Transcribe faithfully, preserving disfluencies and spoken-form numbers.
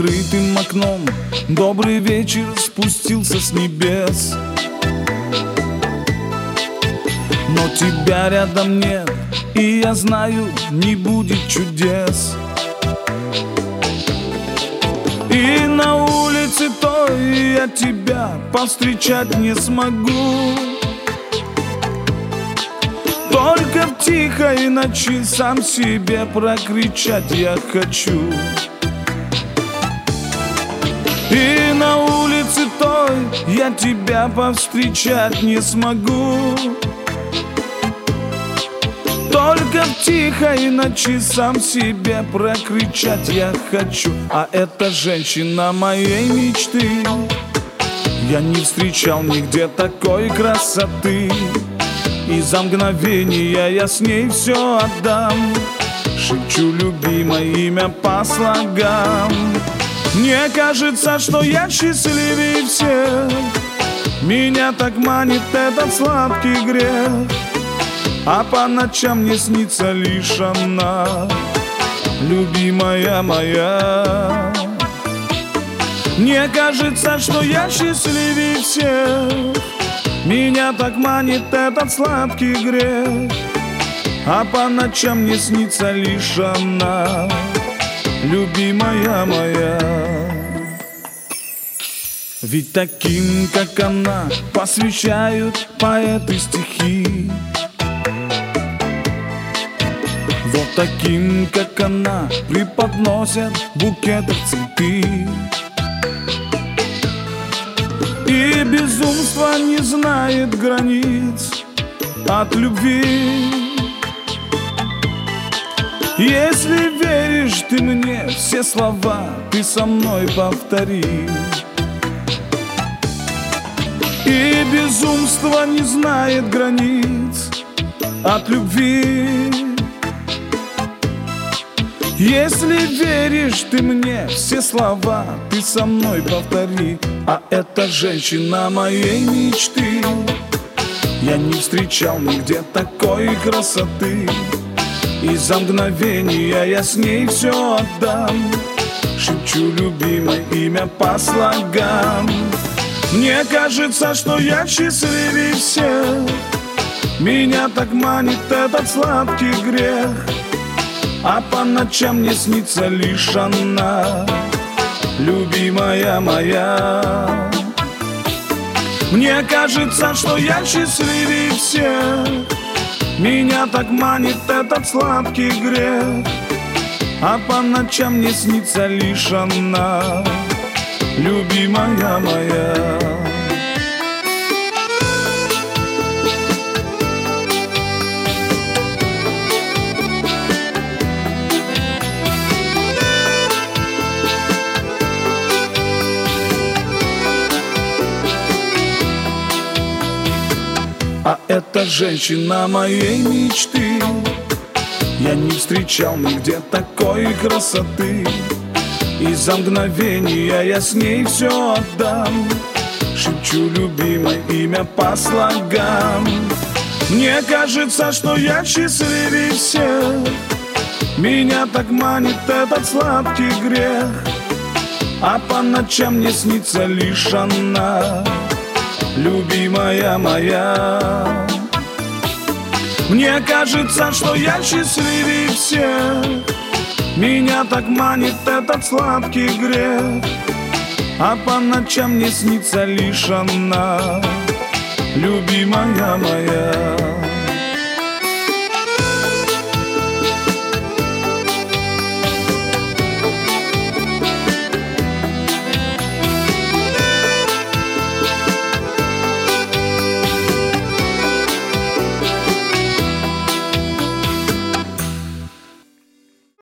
открытым окном добрый вечер спустился с небес. Но тебя рядом нет, и я знаю, не будет чудес. И на улице той я тебя повстречать не смогу. Только в тихой ночи сам себе прокричать я хочу. И на улице той я тебя повстречать не смогу. Только в тихой ночи сам себе прокричать я хочу. А эта женщина моей мечты. Я не встречал нигде такой красоты. И за мгновение я с ней все отдам. Шепчу любимое имя по слогам. Мне кажется, что я счастливее всех. Меня так манит этот сладкий грех. А по ночам мне снится лишь она, любимая моя. Мне кажется, что я счастливее всех. Меня так манит этот сладкий грех. А по ночам мне снится лишь она, любимая моя. Ведь таким, как она, посвящают поэты стихи. Вот таким, как она, преподносят в букетах цветы. И безумство не знает границ от любви. Если веришь ты мне, все слова ты со мной повтори. И безумство не знает границ от любви. Если веришь ты мне, все слова ты со мной повтори. А эта женщина моей мечты. Я не встречал нигде такой красоты. И за мгновение я с ней все отдам. Шепчу любимое имя по слогам. Мне кажется, что я счастливее всех. Меня так манит этот сладкий грех. А по ночам мне снится лишь она, любимая моя. Мне кажется, что я счастливее всех. Меня так манит этот сладкий грех. А по ночам мне снится лишь она, любимая моя. А эта женщина моей мечты. Я не встречал нигде такой красоты. И за мгновение я с ней все отдам. Шепчу любимое имя по слогам. Мне кажется, что я счастливее всех. Меня так манит этот сладкий грех. А по ночам мне снится лишь она, любимая моя. Мне кажется, что я счастливее всех. Меня так манит этот сладкий грех. А по ночам мне снится лишь она, любимая моя.